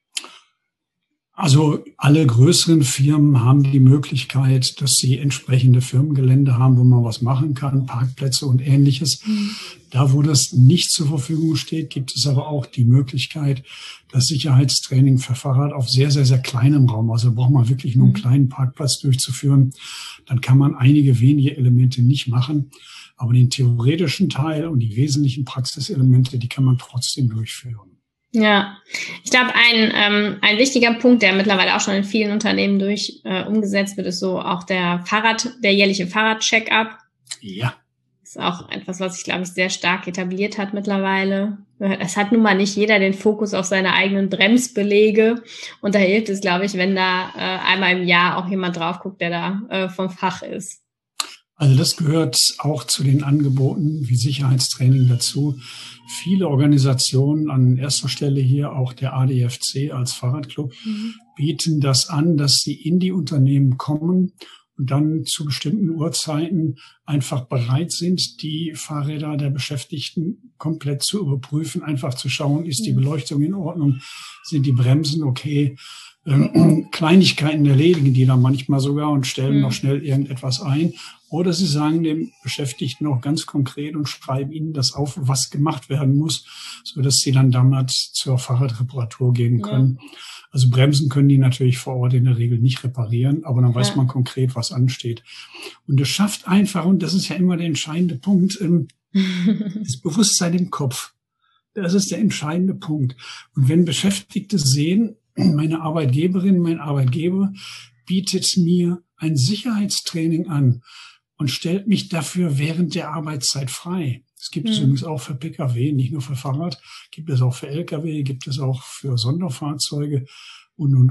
Also alle größeren Firmen haben die Möglichkeit, dass sie entsprechende Firmengelände haben, wo man was machen kann, Parkplätze und Ähnliches. Da, wo das nicht zur Verfügung steht, gibt es aber auch die Möglichkeit, das Sicherheitstraining für Fahrrad auf sehr, sehr, sehr kleinem Raum, also braucht man wirklich nur einen kleinen Parkplatz durchzuführen. Dann kann man einige wenige Elemente nicht machen, aber den theoretischen Teil und die wesentlichen Praxiselemente, die kann man trotzdem durchführen. Ja, ich glaube, ein wichtiger Punkt, der mittlerweile auch schon in vielen Unternehmen umgesetzt wird, ist so auch der jährliche Fahrrad-Check-up. Ja. Ist auch etwas, was sich, glaube ich, sehr stark etabliert hat mittlerweile. Es hat nun mal nicht jeder den Fokus auf seine eigenen Bremsbelege. Und da hilft es, glaube ich, wenn da einmal im Jahr auch jemand drauf guckt, der da vom Fach ist. Also das gehört auch zu den Angeboten wie Sicherheitstraining dazu. Viele Organisationen, an erster Stelle hier auch der ADFC als Fahrradclub, bieten das an, dass sie in die Unternehmen kommen und dann zu bestimmten Uhrzeiten einfach bereit sind, die Fahrräder der Beschäftigten komplett zu überprüfen, einfach zu schauen, ist die Beleuchtung in Ordnung, sind die Bremsen okay, Kleinigkeiten erledigen die dann manchmal sogar und stellen noch schnell irgendetwas ein. Oder sie sagen dem Beschäftigten auch ganz konkret und schreiben ihnen das auf, was gemacht werden muss, so dass sie dann damals zur Fahrradreparatur gehen können. Ja. Also Bremsen können die natürlich vor Ort in der Regel nicht reparieren, aber dann weiß man konkret, was ansteht. Und es schafft einfach, und das ist ja immer der entscheidende Punkt, das Bewusstsein im Kopf. Das ist der entscheidende Punkt. Und wenn Beschäftigte sehen, meine Arbeitgeberin, mein Arbeitgeber bietet mir ein Sicherheitstraining an und stellt mich dafür während der Arbeitszeit frei. Das gibt es übrigens auch für Pkw, nicht nur für Fahrrad, gibt es auch für Lkw, gibt es auch für Sonderfahrzeuge und.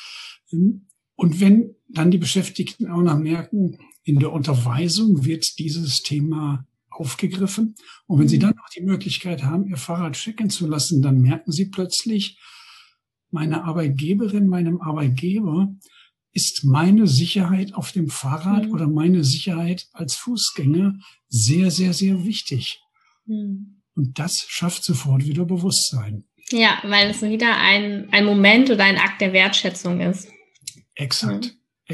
Und wenn dann die Beschäftigten auch noch merken, in der Unterweisung wird dieses Thema aufgegriffen. Und wenn sie dann noch die Möglichkeit haben, ihr Fahrrad checken zu lassen, dann merken sie plötzlich, meine Arbeitgeberin, meinem Arbeitgeber ist meine Sicherheit auf dem Fahrrad oder meine Sicherheit als Fußgänger sehr, sehr, sehr wichtig. Und das schafft sofort wieder Bewusstsein. Ja, weil es wieder ein Moment oder ein Akt der Wertschätzung ist. Exakt.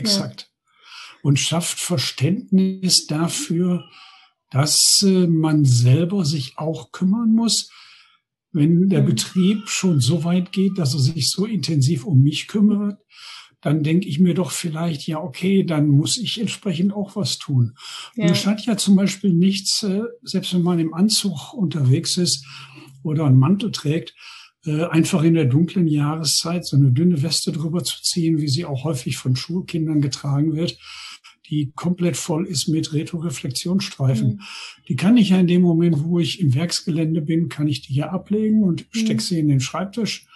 Und schafft Verständnis dafür, dass man selber sich auch kümmern muss. Wenn der Betrieb schon so weit geht, dass er sich so intensiv um mich kümmert, dann denke ich mir doch vielleicht, ja okay, dann muss ich entsprechend auch was tun. Ja. Und es hat ja zum Beispiel nichts, selbst wenn man im Anzug unterwegs ist oder einen Mantel trägt, einfach in der dunklen Jahreszeit so eine dünne Weste drüber zu ziehen, wie sie auch häufig von Schulkindern getragen wird, die komplett voll ist mit Retroreflexionsstreifen. Die kann ich ja in dem Moment, wo ich im Werksgelände bin, kann ich die hier ablegen und stecke sie in den Schreibtisch.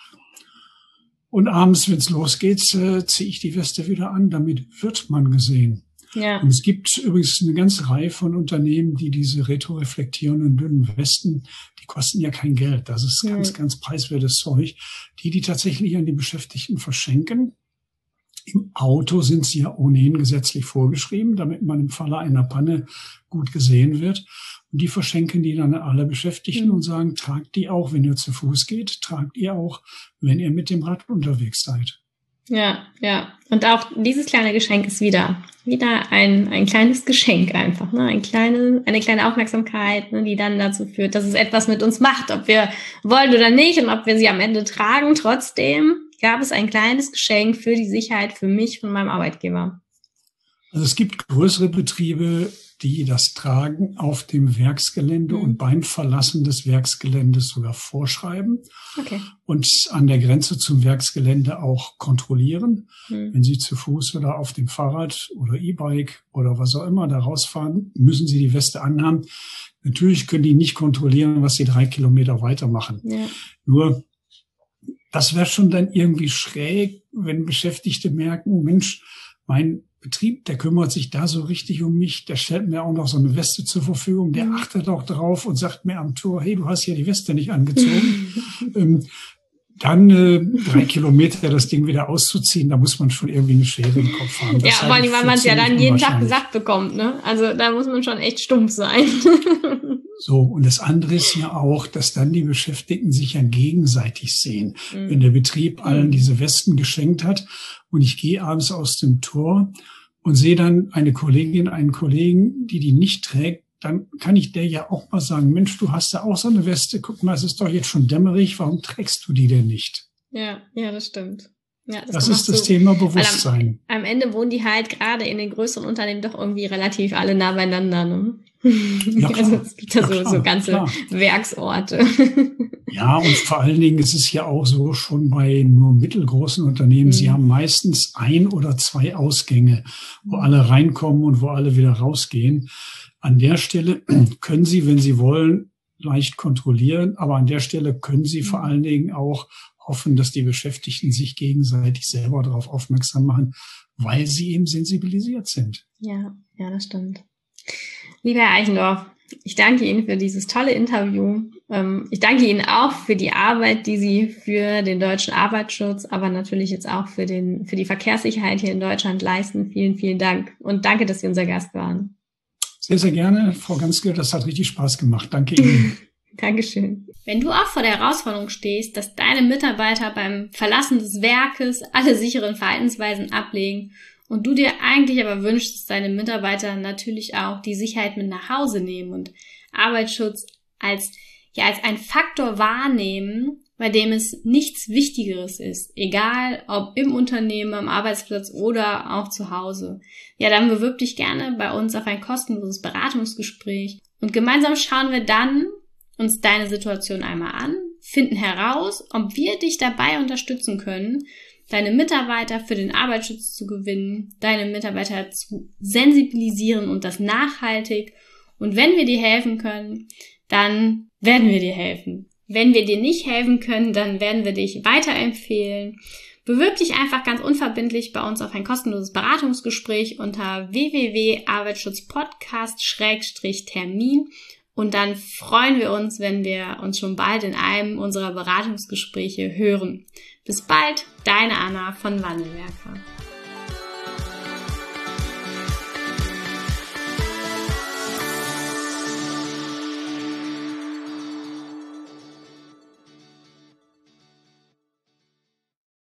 Und abends, wenn es losgeht, ziehe ich die Weste wieder an. Damit wird man gesehen. Ja. Und es gibt übrigens eine ganze Reihe von Unternehmen, die diese retroreflektierenden dünnen Westen, die kosten ja kein Geld. Das ist ganz, ganz preiswertes Zeug, die tatsächlich an die Beschäftigten verschenken. Im Auto sind sie ja ohnehin gesetzlich vorgeschrieben, damit man im Falle einer Panne gut gesehen wird. Und die verschenken die dann an alle Beschäftigten und sagen, tragt die auch, wenn ihr zu Fuß geht, tragt ihr auch, wenn ihr mit dem Rad unterwegs seid. Ja. Und auch dieses kleine Geschenk ist wieder ein kleines Geschenk einfach, ne? Eine kleine Aufmerksamkeit, ne, die dann dazu führt, dass es etwas mit uns macht, ob wir wollen oder nicht und ob wir sie am Ende tragen. Trotzdem gab es ein kleines Geschenk für die Sicherheit für mich von meinem Arbeitgeber. Also es gibt größere Betriebe, die das Tragen auf dem Werksgelände und beim Verlassen des Werksgeländes sogar vorschreiben und an der Grenze zum Werksgelände auch kontrollieren. Wenn Sie zu Fuß oder auf dem Fahrrad oder E-Bike oder was auch immer da rausfahren, müssen Sie die Weste anhaben. Natürlich können die nicht kontrollieren, was Sie 3 Kilometer weiter machen. Ja. Nur das wäre schon dann irgendwie schräg, wenn Beschäftigte merken, Mensch, mein Betrieb, der kümmert sich da so richtig um mich, der stellt mir auch noch so eine Weste zur Verfügung, der achtet auch drauf und sagt mir am Tor, hey, du hast hier die Weste nicht angezogen. Dann 3 Kilometer das Ding wieder auszuziehen, da muss man schon irgendwie eine Schere im Kopf haben. Ja, vor allem, weil man es ja dann jeden Tag gesagt bekommt, ne? Also da muss man schon echt stumpf sein. So, und das andere ist ja auch, dass dann die Beschäftigten sich ja gegenseitig sehen. Wenn der Betrieb allen diese Westen geschenkt hat und ich gehe abends aus dem Tor und sehe dann eine Kollegin, einen Kollegen, die nicht trägt, dann kann ich der ja auch mal sagen, Mensch, du hast da auch so eine Weste, guck mal, es ist doch jetzt schon dämmerig, warum trägst du die denn nicht? Ja, das stimmt. Ja, das ist das Thema Bewusstsein. Am Ende wohnen die halt gerade in den größeren Unternehmen doch irgendwie relativ alle nah beieinander, ne? Ja, klar. Also es gibt ja so ganze Werksorte. Ja, und vor allen Dingen ist es ja auch so, schon bei nur mittelgroßen Unternehmen, sie haben meistens 1 oder 2 Ausgänge, wo alle reinkommen und wo alle wieder rausgehen. An der Stelle können Sie, wenn Sie wollen, leicht kontrollieren, aber an der Stelle können Sie vor allen Dingen auch hoffen, dass die Beschäftigten sich gegenseitig selber darauf aufmerksam machen, weil sie eben sensibilisiert sind. Ja, das stimmt. Lieber Herr Eichendorff, ich danke Ihnen für dieses tolle Interview. Ich danke Ihnen auch für die Arbeit, die Sie für den deutschen Arbeitsschutz, aber natürlich jetzt auch für die Verkehrssicherheit hier in Deutschland leisten. Vielen, vielen Dank und danke, dass Sie unser Gast waren. Sehr, sehr gerne, Frau Ganske, das hat richtig Spaß gemacht. Danke Ihnen. Dankeschön. Wenn du auch vor der Herausforderung stehst, dass deine Mitarbeiter beim Verlassen des Werkes alle sicheren Verhaltensweisen ablegen und du dir eigentlich aber wünschst, dass deine Mitarbeiter natürlich auch die Sicherheit mit nach Hause nehmen und Arbeitsschutz als ein Faktor wahrnehmen, bei dem es nichts Wichtigeres ist, egal ob im Unternehmen, am Arbeitsplatz oder auch zu Hause, ja, dann bewirb dich gerne bei uns auf ein kostenloses Beratungsgespräch und gemeinsam schauen wir dann uns deine Situation einmal an, finden heraus, ob wir dich dabei unterstützen können, deine Mitarbeiter für den Arbeitsschutz zu gewinnen, deine Mitarbeiter zu sensibilisieren und das nachhaltig. Und wenn wir dir helfen können, dann werden wir dir helfen. Wenn wir dir nicht helfen können, dann werden wir dich weiterempfehlen. Bewirb dich einfach ganz unverbindlich bei uns auf ein kostenloses Beratungsgespräch unter www.arbeitsschutzpodcast/Termin. Und dann freuen wir uns, wenn wir uns schon bald in einem unserer Beratungsgespräche hören. Bis bald, deine Anna von Wandelwerker.